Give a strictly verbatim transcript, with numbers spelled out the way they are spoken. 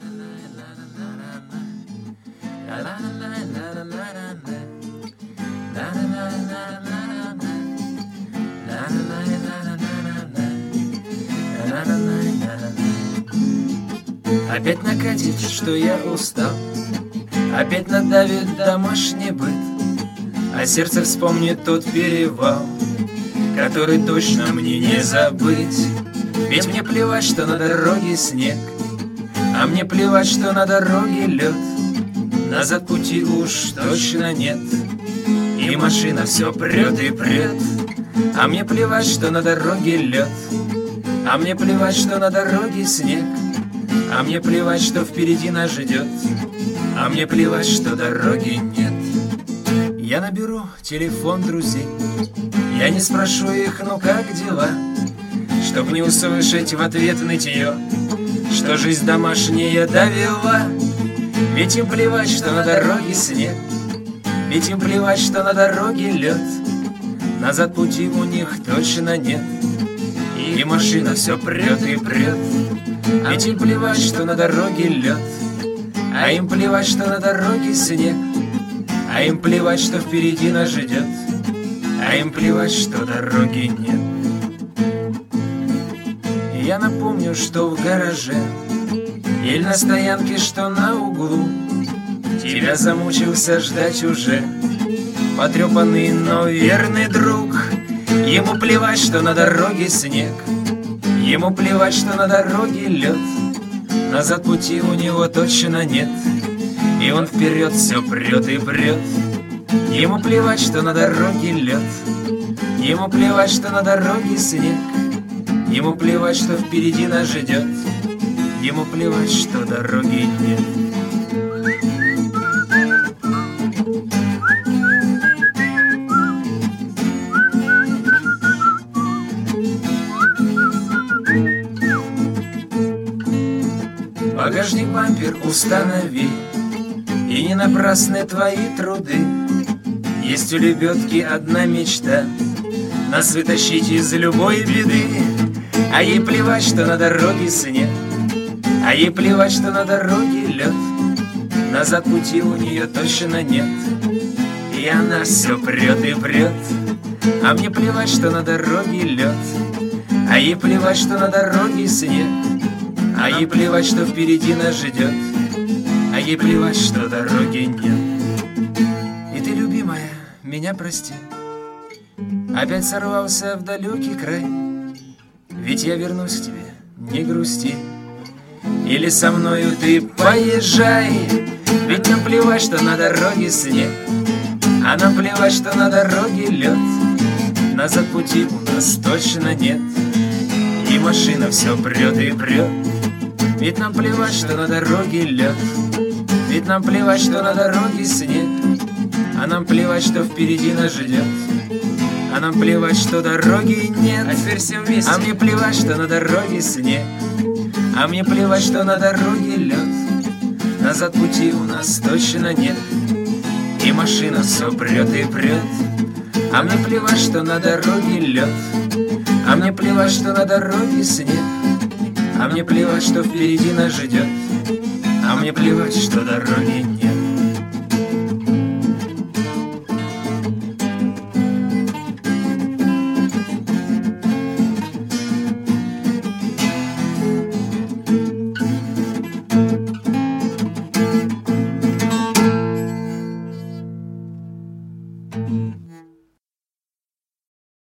Опять накатит, что я устал, опять надавит домашний быт, а сердце вспомнит тот перевал, который точно мне не забыть. Ведь мне плевать, что на дороге снег, а мне плевать, что на дороге лед. Назад пути уж точно нет, и машина все прет и прет. А мне плевать, что на дороге лед, а мне плевать, что на дороге снег. А мне плевать, что впереди нас ждет, а мне плевать, что дороги нет. Я наберу телефон друзей, я не спрошу их, ну как дела, чтоб не услышать в ответ нытье, что жизнь домашняя довела. Ведь им плевать, что на дороге снег, ведь им плевать, что на дороге лед. Назад пути у них точно нет, и машина все прет и прет. Ведь им плевать, что на дороге лед, а им плевать, что на дороге снег. А им плевать, что впереди нас ждет, а им плевать, что дороги нет. И я напомню, что в гараже или на стоянке, что на углу, тебя замучился ждать уже потрепанный, но верный друг. Ему плевать, что на дороге снег, ему плевать, что на дороге лед. Назад пути у него точно нет, и он вперед все прет и прет. Ему плевать, что на дороге лед, ему плевать, что на дороге снег. Ему плевать, что впереди нас ждет, ему плевать, что дороги нет. Багажник бампер установи, и не напрасны твои труды. Есть у лебедки одна мечта — нас вытащить из любой беды. А ей плевать, что на дороге снег, а ей плевать, что на дороге лед. Назад пути у нее точно нет, и она все прет и прет. А мне плевать, что на дороге лед, а ей плевать, что на дороге снег. А ей плевать, что впереди нас ждет, а ей плевать, что дороги нет. И ты, любимая, меня прости, опять сорвался в далекий край. Ведь я вернусь к тебе, не грусти, или со мною ты поезжай. Ведь нам плевать, что на дороге снег, а нам плевать, что на дороге лед. Назад пути у нас точно нет, и машина все прет и прет. Ведь нам плевать, что на дороге лед, ведь нам плевать, что на дороге снег. А нам плевать, что впереди нас ждет, а нам плевать, что дороги нет. А теперь все вместе. А мне плевать, что на дороге снег, а мне плевать, что на дороге лед. Назад пути у нас точно нет, и машина все прет и прет. А мне плевать, что на дороге лед, а мне плевать, что на дороге снег. А мне плевать, что впереди нас ждет, а мне плевать, что дороги нет. Mm-hmm.